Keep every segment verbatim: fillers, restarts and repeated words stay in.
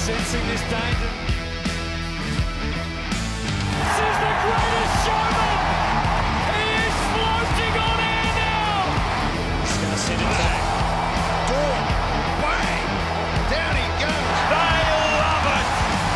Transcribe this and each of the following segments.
Sensing this danger. This is the greatest showman! He is floating on air now! He's going to send it back. Dawn, bang! Down he goes. They love it!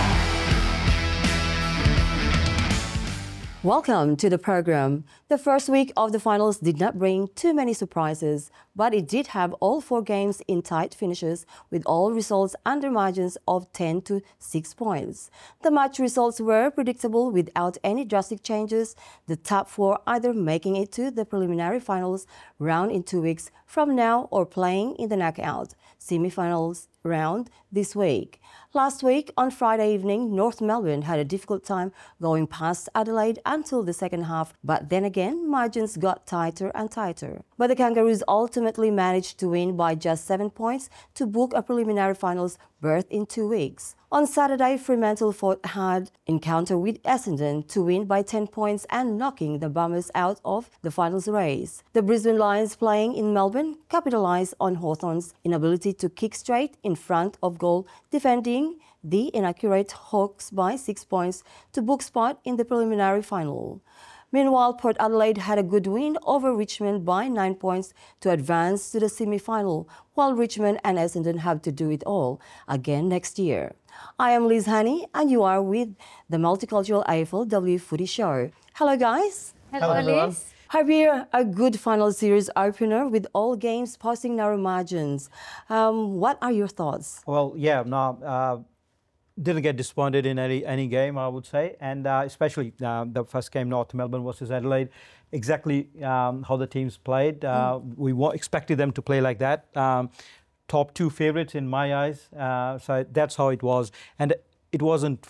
Welcome to the program. The first week of the finals did not bring too many surprises, but it did have all four games in tight finishes with all results under margins of ten to six points. The match results were predictable without any drastic changes, the top four either making it to the preliminary finals round in two weeks from now or playing in the knockout semi-finals round this week. Last week, on Friday evening, North Melbourne had a difficult time going past Adelaide until the second half, but then again, margins got tighter and tighter. But the Kangaroos ultimately managed to win by just seven points to book a preliminary finals berth in two weeks. On Saturday, Fremantle fought hard encounter with Essendon to win by ten points and knocking the Bombers out of the finals race. The Brisbane Lions, playing in Melbourne, capitalised on Hawthorn's inability to kick straight in front of goal, defending the inaccurate Hawks by six points to book spot in the preliminary final. Meanwhile, Port Adelaide had a good win over Richmond by nine points to advance to the semi-final, while Richmond and Essendon have to do it all again next year. I am Liz Honey, and you are with the Multicultural A F L W Footy Show. Hello, guys. Hello, Hello Liz. Javier, a good final series opener with all games posting narrow margins. Um, what are your thoughts? Well, yeah, no, uh, didn't get disappointed in any any game, I would say, and uh, especially uh, the first game, North Melbourne versus Adelaide, exactly um, how the teams played. Uh, mm. We wa- expected them to play like that. Um, top two favourites in my eyes, uh, so that's how it was, and it wasn't.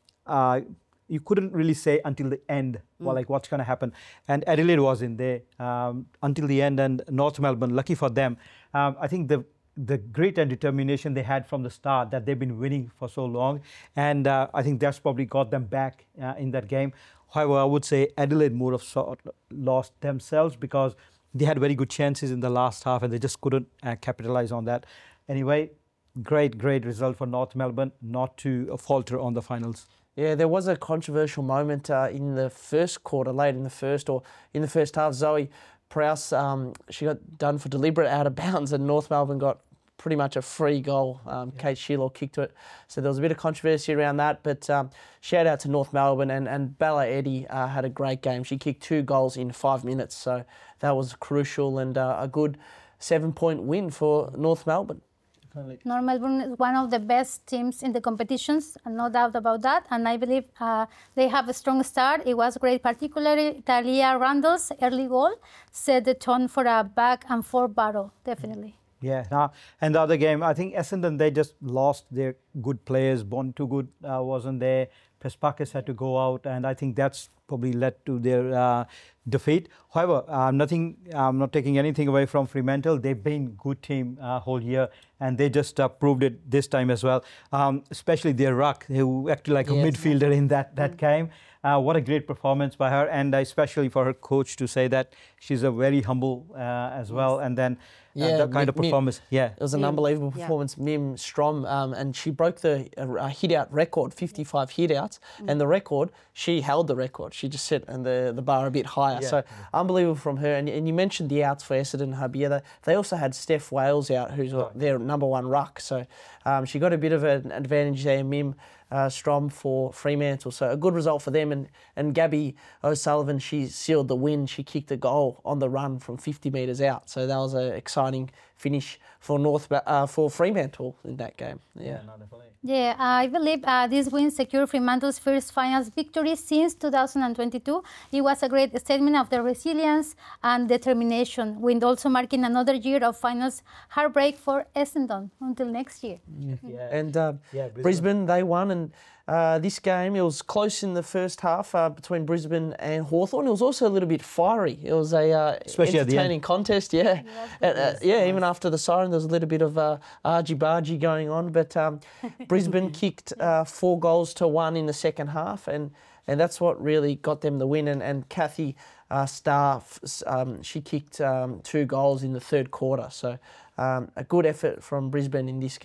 Uh, you couldn't really say until the end, mm. well, like what's going to happen, and Adelaide was in there um, until the end, and North Melbourne, lucky for them, um, I think the. the grit and determination they had from the start, that they've been winning for so long. And uh, I think that's probably got them back uh, in that game. However, I would say Adelaide would have sort of lost themselves because they had very good chances in the last half and they just couldn't uh, capitalize on that. Anyway, great, great result for North Melbourne, not to uh, falter on the finals. Yeah, there was a controversial moment uh, in the first quarter, late in the first or in the first half. Zoe Prowse, um, she got done for deliberate out of bounds and North Melbourne got pretty much a free goal. Um, yeah. Kate Sheila kicked to it. So there was a bit of controversy around that. But um, shout out to North Melbourne. And, and Bella Eddy uh, had a great game. She kicked two goals in five minutes. So that was crucial and uh, a good seven-point win for North Melbourne. North Melbourne is one of the best teams in the competitions, no doubt about that. And I believe uh, they have a strong start. It was great, particularly Talia Randall's early goal set the tone for a back and forth battle, definitely. Yeah, nah. And the other game, I think Essendon, they just lost their good players. Bon Too Good uh, wasn't there. Prespakis had to go out, and I think that's probably led to their uh, defeat. However, uh, nothing. I'm not taking anything away from Fremantle. They've been a good team uh, whole year, and they just uh, proved it this time as well. Um, especially their ruck, who acted like yes. a midfielder in that that mm. game. Uh, what a great performance by her, and especially for her coach to say that she's a very humble uh, as well. And then uh, yeah, that kind of performance. Mim, yeah, it was an Mim. unbelievable performance. Yeah. Mim Strom, um, and she broke the uh, hit-out record, fifty-five hit-outs, mm. and the record, she held the record. She just set and the, the bar a bit higher. Yeah. So yeah. unbelievable from her. And, and you mentioned the outs for Essendon, Habia. They also had Steph Wales out, who's oh. their number one ruck. So um, she got a bit of an advantage there, Mim. Uh, Strom for Fremantle. So a good result for them. And, and Gabby O'Sullivan, she sealed the win. She kicked a goal on the run from fifty metres out. So that was an exciting finish for North uh, for Fremantle in that game. Yeah, yeah I believe uh, this win secured Fremantle's first finals victory since two thousand twenty-two. It was a great statement of their resilience and determination, with also marking another year of finals heartbreak for Essendon until next year. Yeah. Yeah. And uh, yeah, Brisbane. Brisbane, they won. And uh, this game, it was close in the first half uh, between Brisbane and Hawthorn. It was also a little bit fiery. It was a uh, entertaining contest, yeah. Yeah, uh, yeah, even after the siren, there was a little bit of uh, argy-bargy going on. But um, Brisbane kicked uh, four goals to one in the second half, and, and that's what really got them the win. And, and Kathy uh, Starr, um, she kicked um, two goals in the third quarter. So um, a good effort from Brisbane in this game.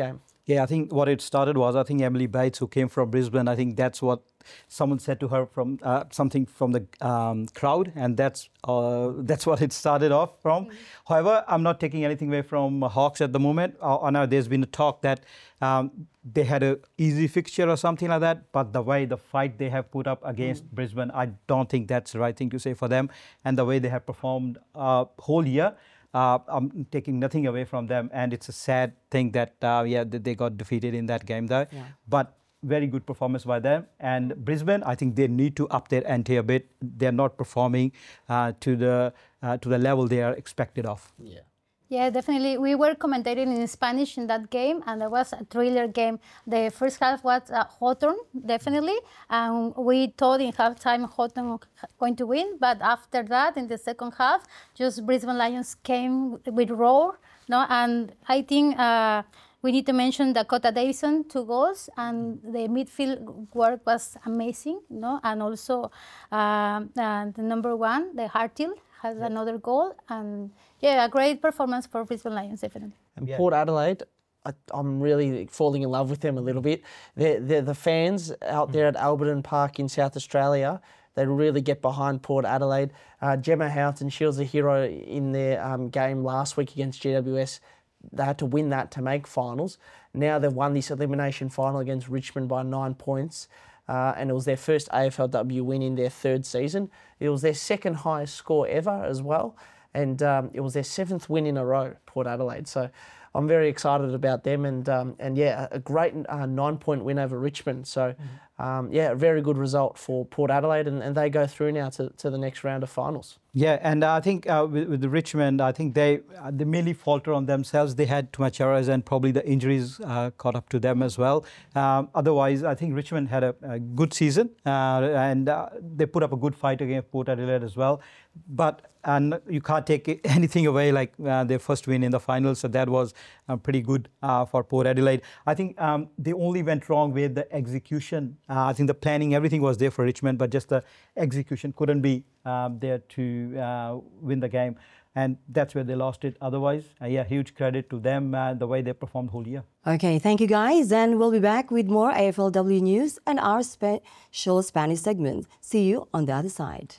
Yeah, I think what it started was, I think Emily Bates, who came from Brisbane, I think that's what someone said to her from uh, something from the um, crowd, and that's uh, that's what it started off from. Mm-hmm. However, I'm not taking anything away from Hawks at the moment. Uh, I know there's been a talk that um, they had a easy fixture or something like that, but the way the fight they have put up against mm-hmm. Brisbane, I don't think that's the right thing to say for them, and the way they have performed uh, whole year. Uh, I'm taking nothing away from them, and it's a sad thing that uh, yeah that they got defeated in that game though. Yeah. But very good performance by them. And Brisbane, I think they need to up their ante a bit. They're not performing uh, to the uh, to the level they are expected of. Yeah. Yeah, definitely. We were commentating in Spanish in that game, and it was a thriller game. The first half was uh, Hawthorn, definitely, and we thought in halftime Hawthorn was going to win. But after that, in the second half, just Brisbane Lions came with roar, no. And I think uh, we need to mention Dakota Davison, two goals, and the midfield work was amazing, no. And also uh, uh, the number one, the Hartill, has yeah. another goal, and yeah, a great performance for Brisbane Lions, definitely. And yeah. Port Adelaide, I, I'm really falling in love with them a little bit. They're, they're the fans out there at Alberton Park in South Australia, they really get behind Port Adelaide. Uh, Gemma Houghton, she was a hero in their um, game last week against G W S. They had to win that to make finals. Now they've won this elimination final against Richmond by nine points. Uh, and it was their first A F L W win in their third season. It was their second highest score ever as well. And um, it was their seventh win in a row, Port Adelaide. So I'm very excited about them. And, um, and yeah, a great uh, nine-point win over Richmond. So, mm-hmm. um, yeah, a very good result for Port Adelaide. And, and they go through now to, to the next round of finals. Yeah, and I think uh, with, with the Richmond, I think they uh, they mainly falter on themselves. They had too much errors, and probably the injuries uh, caught up to them as well. Um, otherwise, I think Richmond had a, a good season, uh, and uh, they put up a good fight against Port Adelaide as well. But and you can't take anything away, like uh, their first win in the final, so that was uh, pretty good uh, for Port Adelaide. I think um, they only went wrong with the execution. Uh, I think the planning, everything was there for Richmond, but just the execution couldn't be um, there to uh, win the game, and that's where they lost it. Otherwise, uh, yeah, huge credit to them, uh, the way they performed whole year. Okay, thank you guys, and we'll be back with more A F L W news and our special Spanish segment. See you on the other side.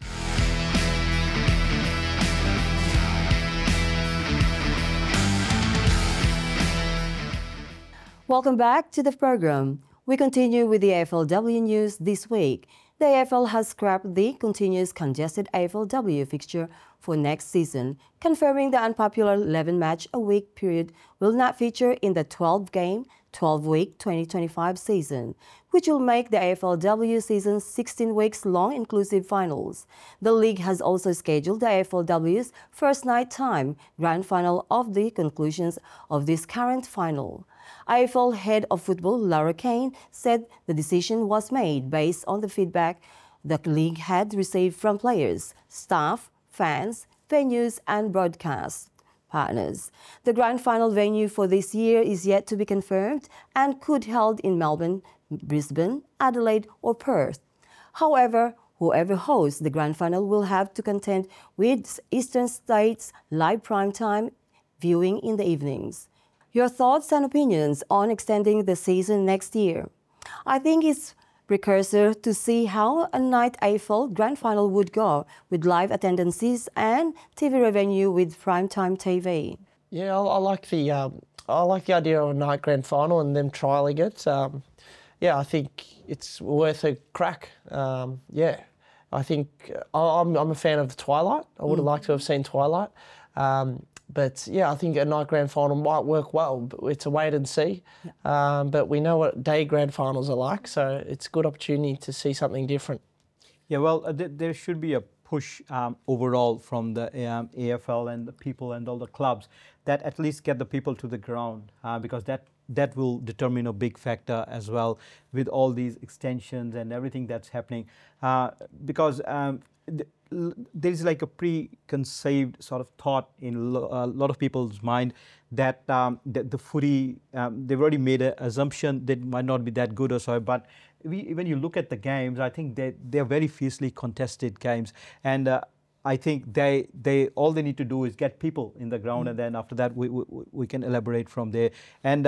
Welcome back to the program. We continue with the A F L W news this week. The A F L has scrapped the continuous congested A F L W fixture for next season, confirming the unpopular eleven-match-a-week period will not feature in the twelve-game, twelve-week twenty twenty-five season, which will make the A F L W season sixteen weeks long inclusive finals. The league has also scheduled the A F L W's first night time grand final of the conclusions of this current final. A F L head of football Laura Kane said the decision was made based on the feedback the league had received from players, staff, fans, venues and broadcast partners. The grand final venue for this year is yet to be confirmed and could be held in Melbourne, Brisbane, Adelaide or Perth. However, whoever hosts the grand final will have to contend with Eastern States live primetime viewing in the evenings. Your thoughts and opinions on extending the season next year? I think it's precursor to see how a night A F L grand final would go with live attendances and T V revenue with primetime T V. Yeah, I, I like the um, I like the idea of a night grand final and them trialling it. Um, yeah, I think it's worth a crack. Um, yeah, I think uh, I'm I'm a fan of the Twilight. I would have mm. liked to have seen Twilight. Um, But yeah, I think a night grand final might work well. But it's a wait and see. Yeah. Um, but we know what day grand finals are like, so it's a good opportunity to see something different. Yeah, well, uh, th- there should be a push um, overall from the um, A F L and the people and all the clubs that at least get the people to the ground, uh, because that that will determine a big factor as well with all these extensions and everything that's happening. Uh, because um, th- there is like a preconceived sort of thought in lo- a lot of people's mind that um, the, the footy, um, they've already made an assumption that it might not be that good or so, but we, when you look at the games, I think they, they're very fiercely contested games. And uh, I think they, they all they need to do is get people in the ground, mm. and then after that we, we, we can elaborate from there. And uh,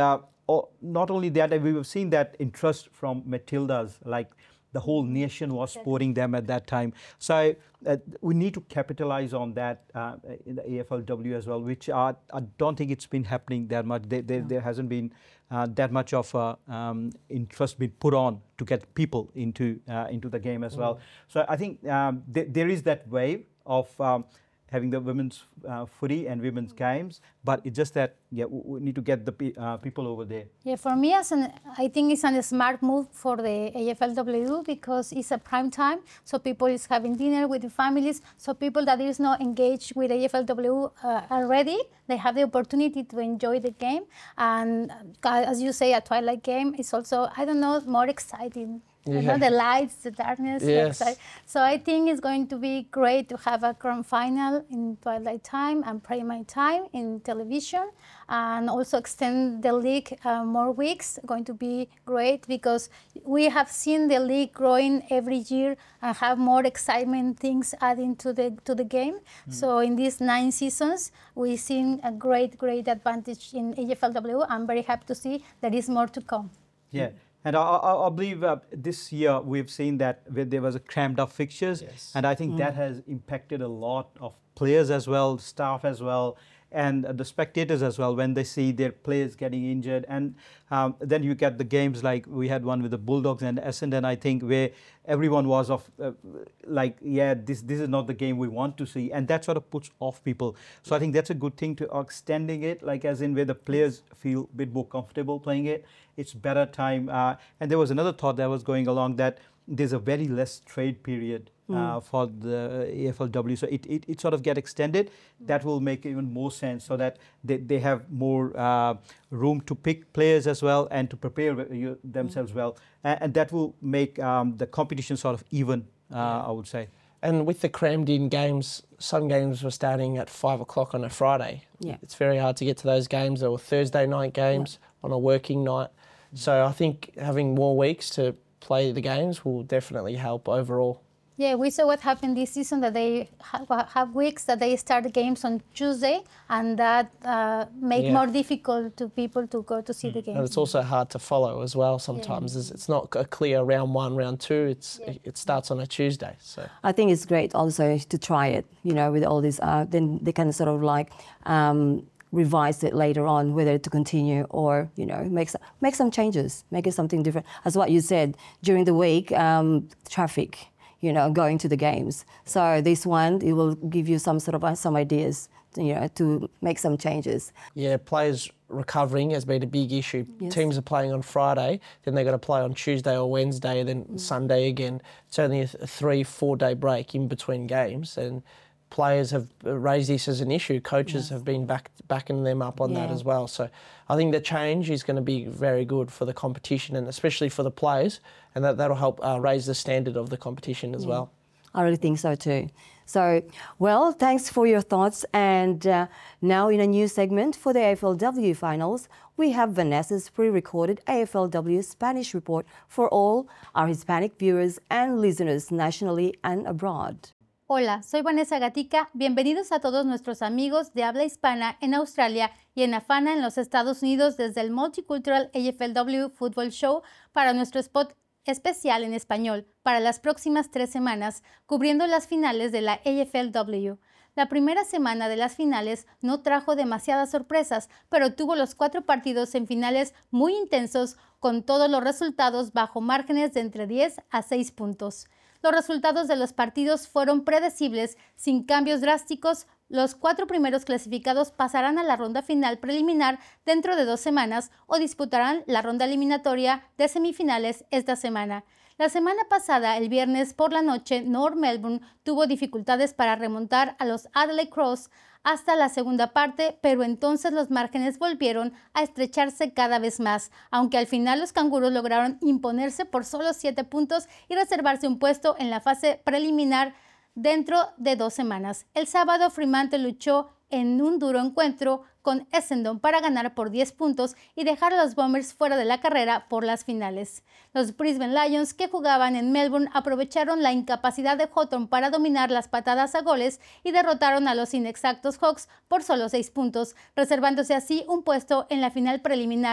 or not only that, we have seen that interest from Matildas, like the whole nation was supporting them at that time. So uh, we need to capitalize on that uh, in the A F L W as well, which are, I don't think it's been happening that much. There, there, no. there hasn't been uh, that much of uh, um, interest been put on to get people into uh, into the game as mm. well. So I think um, th there is that wave of um, having the women's uh, footy and women's games, but it's just that yeah, we need to get the pe uh, people over there. Yeah, for me, as an, I think it's a smart move for the A F L W because it's a prime time, so people is having dinner with the families. So people that is not engaged with A F L W uh, already, they have the opportunity to enjoy the game. And uh, as you say, a twilight game is also, I don't know, more exciting. Yeah. You know, the lights, the darkness. Yes. The so I think it's going to be great to have a grand final in twilight time and prime time in television, and also extend the league uh, more weeks. Going to be great because we have seen the league growing every year and have more excitement things adding to the to the game. Mm. So in these nine seasons, we've seen a great, great advantage in A F L W. I'm very happy to see there is more to come. Yeah. And I, I, I believe uh, this year we've seen that there was a crammed up fixtures, yes. and I think mm. that has impacted a lot of players as well, staff as well, and uh, the spectators as well when they see their players getting injured. And um, then you get the games like we had one with the Bulldogs and Essendon, I think, where everyone was of uh, like, yeah, this this is not the game we want to see, and that sort of puts off people. So I think that's a good thing to extending it, like as in where the players feel a bit more comfortable playing it. It's better time. Uh, and there was another thought that was going along that there's a very less trade period uh, mm. for the A F L W. So it, it, it sort of get extended. That will make even more sense so that they, they have more uh, room to pick players as well and to prepare you, themselves mm. well. And, and that will make um, the competition sort of even, uh, yeah. I would say. And with the crammed in games, some games were starting at five o'clock on a Friday. Yeah. It's very hard to get to those games. There were Thursday night games yeah. on a working night. So I think having more weeks to play the games will definitely help overall. Yeah, we saw what happened this season, that they ha have weeks that they start the games on Tuesday, and that uh, make yeah. more difficult to people to go to see mm. the games. And it's also hard to follow as well sometimes. Yeah. It's not a clear round one, round two. It's yeah. It starts on a Tuesday. So I think it's great also to try it, you know, with all this. Uh, then they can sort of like um, revise it later on, whether to continue or, you know, make some, make some changes, make it something different. As what you said, during the week, um, traffic, you know, going to the games. So this one, it will give you some sort of uh, some ideas, you know, to make some changes. Yeah, players recovering has been a big issue. Yes. Teams are playing on Friday, then they've got to play on Tuesday or Wednesday, and then mm. Sunday again. It's only a, a three, four day break in between games, and players have raised this as an issue. Coaches yes. have been back, backing them up on yeah. that as well. So I think the change is going to be very good for the competition, and especially for the players, and that, that'll help uh, raise the standard of the competition as yeah. well. I really think so too. So, well, thanks for your thoughts. And uh, now in a new segment for the A F L W finals, we have Vanessa's pre-recorded A F L W Spanish report for all our Hispanic viewers and listeners nationally and abroad. Hola, soy Vanessa Gatica. Bienvenidos a todos nuestros amigos de habla hispana en Australia y en AFANA en los Estados Unidos desde el Multicultural A F L W Football Show para nuestro spot especial en español para las próximas tres semanas, cubriendo las finales de la A F L W. La primera semana de las finales no trajo demasiadas sorpresas, pero tuvo los cuatro partidos en finales muy intensos, con todos los resultados bajo márgenes de entre diez a seis puntos. Los resultados de los partidos fueron predecibles, sin cambios drásticos. Los cuatro primeros clasificados pasarán a la ronda final preliminar dentro de dos semanas o disputarán la ronda eliminatoria de semifinales esta semana. La semana pasada, el viernes por la noche, North Melbourne tuvo dificultades para remontar a los Adelaide Crows hasta la segunda parte, pero entonces los márgenes volvieron a estrecharse cada vez más, aunque al final los canguros lograron imponerse por solo siete puntos y reservarse un puesto en la fase preliminar dentro de dos semanas. El sábado, Fremantle luchó en un duro encuentro con Essendon para ganar por diez puntos y dejar a los Bombers fuera de la carrera por las finales. Los Brisbane Lions, que jugaban en Melbourne, aprovecharon la incapacidad de Hawthorn para dominar las patadas a goles y derrotaron a los inexactos Hawks por solo seis puntos, reservándose así un puesto en la final preliminar.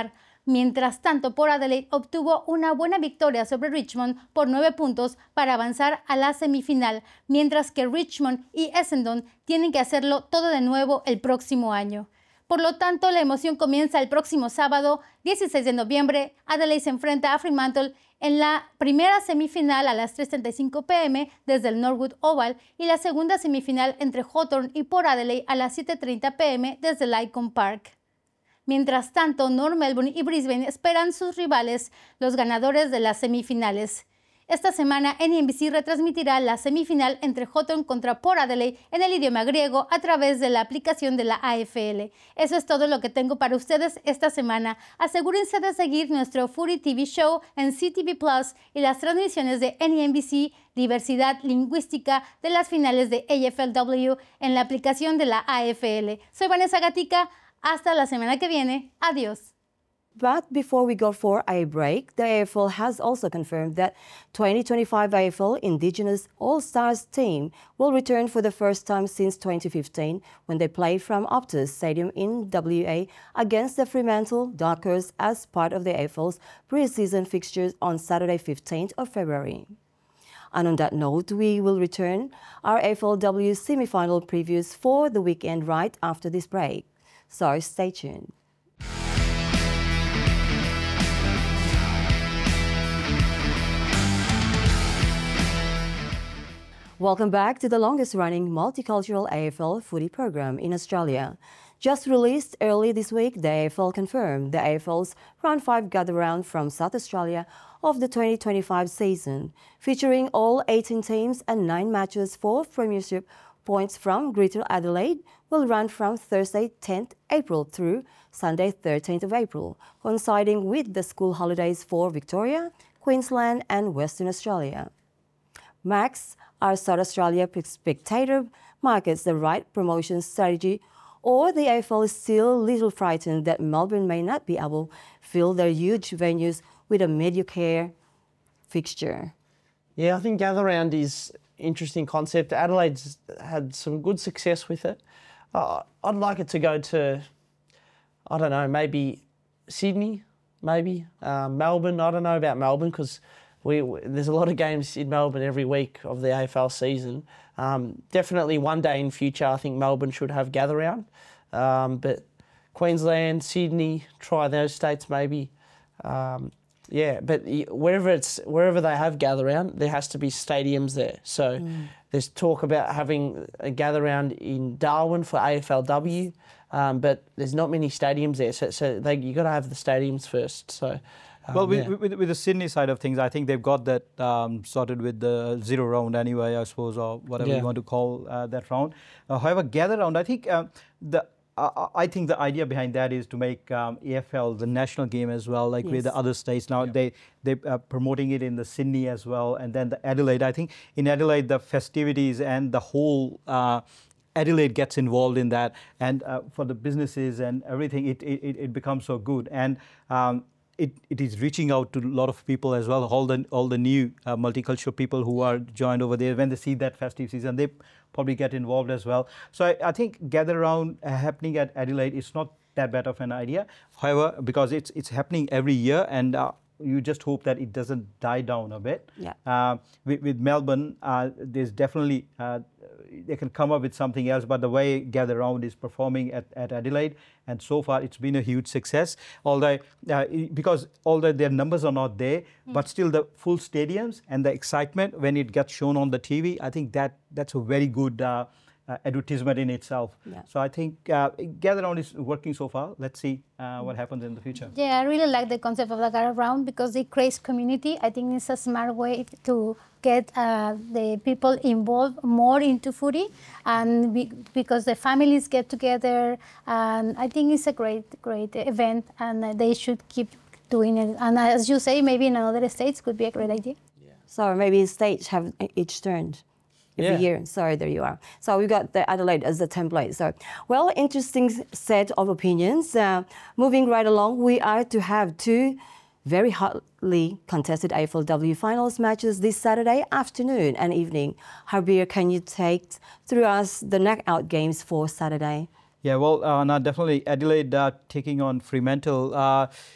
Mientras tanto, Port Adelaide obtuvo una buena victoria sobre Richmond por nueve puntos para avanzar a la semifinal, mientras que Richmond y Essendon tienen que hacerlo todo de nuevo el próximo año. Por lo tanto, la emoción comienza el próximo sábado, dieciséis de noviembre. Adelaide se enfrenta a Fremantle en la primera semifinal a las tres treinta y cinco p m desde el Norwood Oval y la segunda semifinal entre Hawthorn y Port Adelaide a las siete treinta p m desde el Icon Park. Mientras tanto, North Melbourne y Brisbane esperan sus rivales, los ganadores de las semifinales. Esta semana, N B C retransmitirá la semifinal entre Hawthorn contra Port Adelaide en el idioma griego a través de la aplicación de la A F L. Eso es todo lo que tengo para ustedes esta semana. Asegúrense de seguir nuestro Footy T V Show en C T V Plus y las transmisiones de N B C Diversidad Lingüística de las finales de A F L W en la aplicación de la A F L. Soy Vanessa Gatica. Hasta la semana que viene. Adiós. But before we go for a break, the A F L has also confirmed that twenty twenty-five A F L Indigenous All-Stars team will return for the first time since twenty fifteen when they played from Optus Stadium in W A against the Fremantle Dockers as part of the A F L's pre-season fixtures on Saturday fifteenth of February. And on that note, we will return our A F L W semi-final previews for the weekend right after this break. So stay tuned. Welcome back to the longest-running multicultural A F L footy program in Australia. Just released early this week, the A F L confirmed the A F L's Round five gather-round from South Australia of the twenty twenty-five season, featuring all eighteen teams and nine matches for Premiership points from Greater Adelaide, will run from Thursday tenth April through Sunday thirteenth of April, coinciding with the school holidays for Victoria, Queensland and Western Australia. Max, our South Australia spectator, markets the right promotion strategy, or the A F L is still a little frightened that Melbourne may not be able to fill their huge venues with a mediocre fixture. Yeah, I think gather round is interesting concept. Adelaide's had some good success with it. Uh, I'd like it to go to, I don't know, maybe Sydney, maybe uh, Melbourne. I don't know about Melbourne because we, we there's a lot of games in Melbourne every week of the A F L season. Um, definitely one day in future, I think Melbourne should have gather round. Um, but Queensland, Sydney, try those states maybe. Um, Yeah, but wherever it's wherever they have gather round, there has to be stadiums there. So mm. there's talk about having a gather round in Darwin for A F L W, um, but there's not many stadiums there. So, so they, you got to have the stadiums first. So, um, well, with, yeah. with, with the Sydney side of things, I think they've got that um, sorted with the zero round anyway, I suppose, or whatever yeah. you want to call uh, that round. Uh, however, gather round, I think uh, the. I think the idea behind that is to make um, A F L the national game as well, like yes. with the other states. Now yeah. they they are promoting it in the Sydney as well, and then the Adelaide. I think in Adelaide the festivities and the whole uh, Adelaide gets involved in that, and uh, for the businesses and everything, it it, it becomes so good. And um, It, it is reaching out to a lot of people as well, all the all the new uh, multicultural people who are joined over there. When they see that festive season, they probably get involved as well. So I, I think gather round uh, happening at Adelaide is not that bad of an idea. However, because it's it's happening every year, and uh, you just hope that it doesn't die down a bit. Yeah. Uh, with, with Melbourne, uh, there's definitely uh, they can come up with something else, but the way Gather Round is performing at, at Adelaide, and so far it's been a huge success. Although uh, because although their numbers are not there, mm. but still the full stadiums and the excitement when it gets shown on the T V, I think that that's a very good uh, uh, advertisement in itself. Yeah. So I think uh, Gather Round is working so far. Let's see uh, what happens in the future. Yeah, I really like the concept of the Gather Round because it creates community. I think it's a smart way to get uh, the people involved more into footy, and we, because the families get together, and I think it's a great, great event, and they should keep doing it. And as you say, maybe in other states could be a great idea. Yeah. So maybe states have each turned every yeah. year. Sorry, there you are. So we got the Adelaide as the template. So, well, interesting set of opinions. Uh, moving right along, we are to have two very hotly contested A F L W finals matches this Saturday afternoon and evening. Harbir, can you take through us the knockout games for Saturday? Yeah, well, uh, now definitely Adelaide uh, taking on Fremantle. Uh,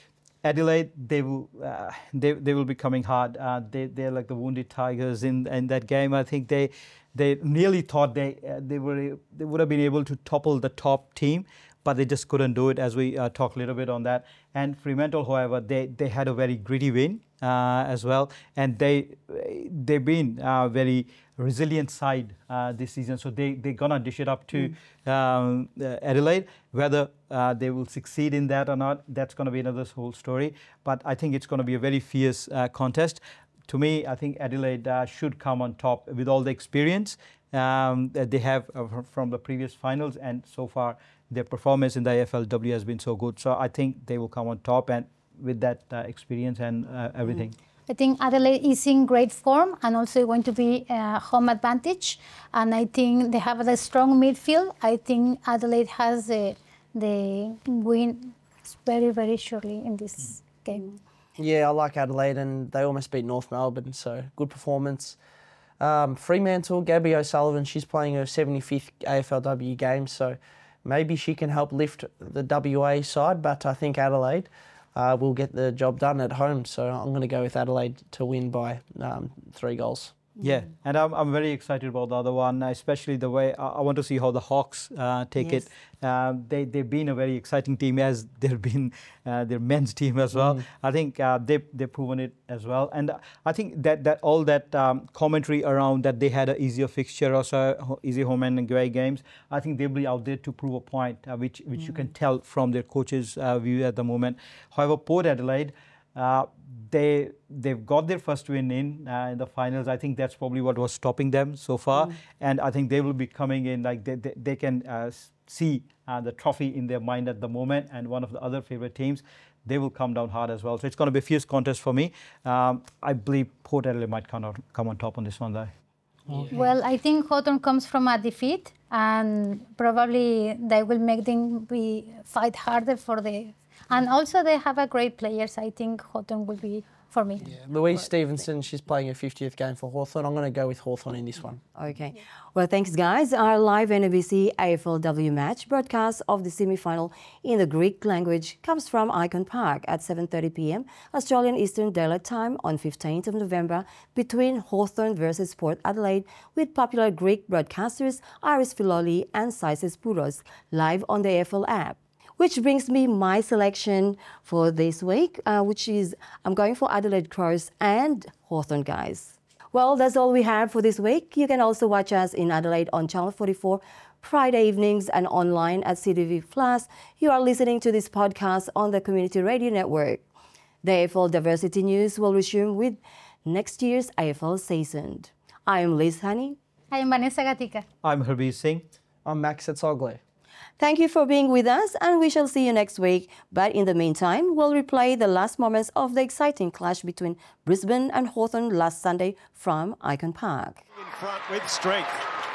Adelaide, they will uh, they they will be coming hard. Uh, they they're like the wounded tigers in in that game. I think they they nearly thought they uh, they were they would have been able to topple the top team, but they just couldn't do it. As we uh, talked a little bit on that. And Fremantle, however, they they had a very gritty win uh, as well, and they they've been a very resilient side uh, this season. So they they're gonna dish it up to mm. um, uh, Adelaide. Whether uh, they will succeed in that or not, that's going to be another whole story. But I think it's going to be a very fierce uh, contest. To me, I think Adelaide uh, should come on top with all the experience um, that they have uh, from the previous finals, and so far their performance in the A F L W has been so good. So I think they will come on top, and with that uh, experience and uh, everything. Mm. I think Adelaide is in great form and also going to be a home advantage. And I think they have a strong midfield. I think Adelaide has the, the win very, very surely in this game. Yeah, I like Adelaide, and they almost beat North Melbourne, so good performance. Um, Fremantle, Gabby O'Sullivan, she's playing her seventy-fifth A F L W game, so maybe she can help lift the W A side, but I think Adelaide Uh, will get the job done at home. So I'm going to go with Adelaide to win by um, three goals. Yeah, and I'm, I'm very excited about the other one, especially the way I, I want to see how the Hawks uh, take yes. it. Um, they, they've been a very exciting team, as they've been uh, their men's team as well. Mm. I think uh, they, they've proven it as well. And I think that, that all that um, commentary around that they had an easier fixture or so, easy home and away games, I think they'll be out there to prove a point, uh, which, which mm. you can tell from their coach's uh, view at the moment. However, Port Adelaide, Uh, they they've got their first win in uh, in the finals. I think that's probably what was stopping them so far, mm. and I think they will be coming in like they they, they can uh, see uh, the trophy in their mind at the moment, and one of the other favorite teams, they will come down hard as well. So it's going to be a fierce contest for me. Um, I believe Port Adelaide might come on, come on top on this one though. Okay. Well, I think Hawthorn comes from a defeat, and probably they will make them be fight harder for the. And also they have a great players. I think Hawthorn will be for me. Yeah. Louise Stevenson, she's playing her fiftieth game for Hawthorn. I'm going to go with Hawthorn in this one. Okay. Yeah. Well, thanks, guys. Our live N B C A F L W match broadcast of the semi-final in the Greek language comes from Icon Park at seven thirty p m Australian Eastern Daylight Time on fifteenth of November between Hawthorn versus Port Adelaide with popular Greek broadcasters Iris Filoli and Saisis Pouros live on the A F L app. Which brings me my selection for this week, uh, which is I'm going for Adelaide Crows and Hawthorn, guys. Well, that's all we have for this week. You can also watch us in Adelaide on Channel forty-four Friday evenings and online at C T V Plus. You are listening to this podcast on the Community Radio Network. The A F L Diversity News will resume with next year's A F L season. I am Liz Honey. I am Vanessa Gatica. I'm Harveer Singh. I'm Max Etzoglu. Thank you for being with us, and we shall see you next week. But in the meantime, we'll replay the last moments of the exciting clash between Brisbane and Hawthorn last Sunday from Icon Park. In front with strength.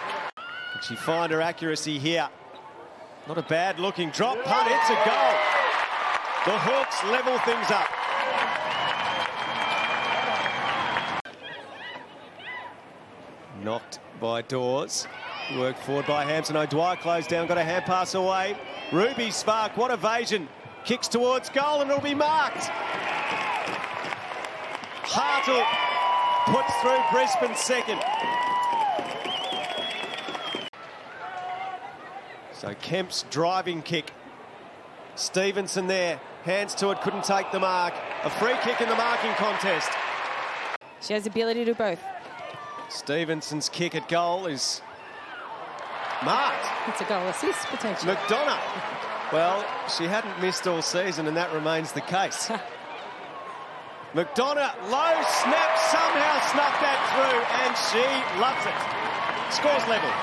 Can she find her accuracy here? Not a bad looking drop punt, it's a goal. The Hawks level things up. Knocked by Dawes. Worked forward by Hampson. O'Dwyer closed down, got a hand pass away. Ruby Spark, what evasion. Kicks towards goal and it'll be marked. Hartle puts through Brisbane second. So Kemp's driving kick. Stevenson there, hands to it, couldn't take the mark. A free kick in the marking contest. She has the ability to do both. Stevenson's kick at goal is marked. It's a goal assist, potentially. McDonough. Well, she hadn't missed all season, and that remains the case. McDonough, low snap, somehow snuffed that through, and she loves it. Scores level.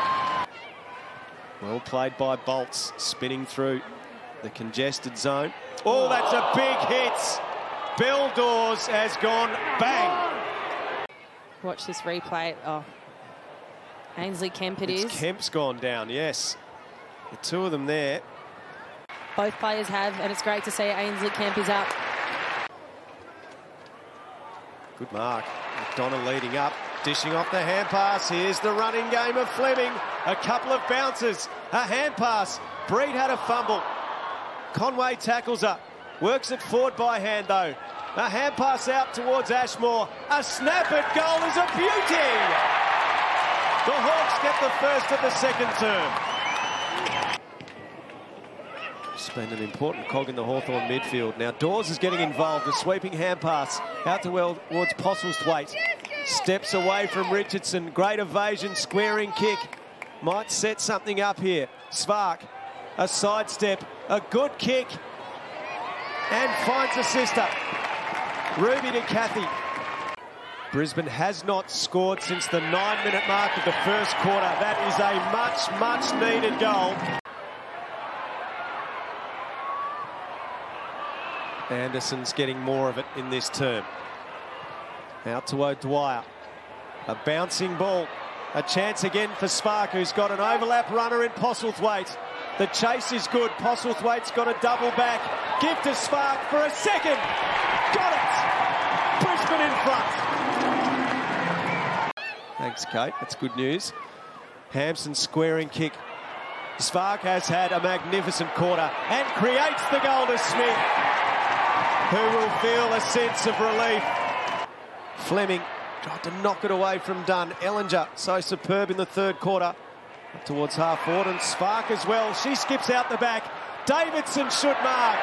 Well played by Bolts, spinning through the congested zone. Oh, that's a big hit. Bill Dawes has gone bang. Watch this replay. Oh, Ainsley Kemp it it's is. Kemp's gone down, yes. The two of them there. Both players have, and it's great to see Ainsley Kemp is up. Good mark. McDonough leading up, dishing off the hand pass. Here's the running game of Fleming. A couple of bounces, a hand pass. Breed had a fumble. Conway tackles up. Works it forward by hand, though. A hand pass out towards Ashmore. A snap at goal is a beauty. The Hawks get the first of the second term. It's been an important cog in the Hawthorn midfield. Now Dawes is getting involved. A sweeping hand pass out towards Postlethwaite. Steps away from Richardson. Great evasion, squaring kick. Might set something up here. Svark, a sidestep, a good kick. And finds a sister. Ruby to Kathy. Brisbane has not scored since the nine-minute mark of the first quarter. That is a much, much needed goal. Anderson's getting more of it in this term. Out to O'Dwyer. A bouncing ball. A chance again for Spark, who's got an overlap runner in Postlethwaite. The chase is good. Postlethwaite's got a double back. Give to Spark for a second. Got it! Brisbane in front. Thanks, Kate. That's good news. Hampson squaring kick. Spark has had a magnificent quarter and creates the goal to Smith, who will feel a sense of relief. Fleming tried to knock it away from Dunn. Ellinger, so superb in the third quarter. Up towards half forward, and Spark as well. She skips out the back. Davidson should mark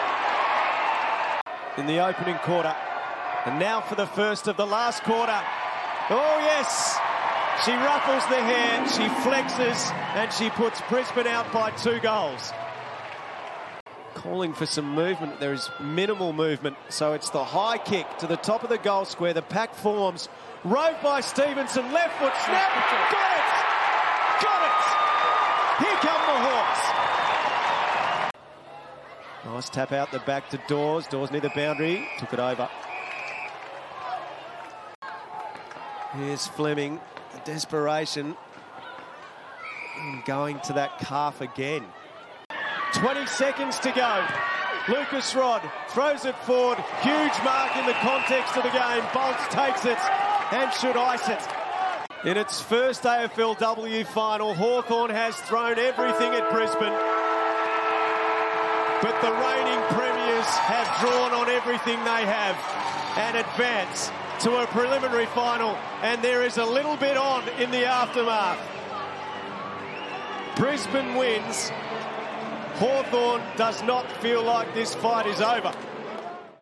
in the opening quarter. And now for the first of the last quarter. Oh, yes. She ruffles the hair, she flexes, and she puts Brisbane out by two goals. Calling for some movement. There is minimal movement, so it's the high kick to the top of the goal square. The pack forms. Rove by Stevenson, left foot snap. Got it! Got it! Here come the Hawks. Nice tap out the back to Dawes. Dawes near the boundary. Took it over. Here's Fleming. The desperation. And going to that calf again. twenty seconds to go. Lucas Rod throws it forward. Huge mark in the context of the game. Bolts takes it and should ice it. In its first A F L W final, Hawthorn has thrown everything at Brisbane. But the reigning premiers have drawn on everything they have and advance to a preliminary final. And there is a little bit on in the aftermath. Brisbane wins. Hawthorn does not feel like this fight is over.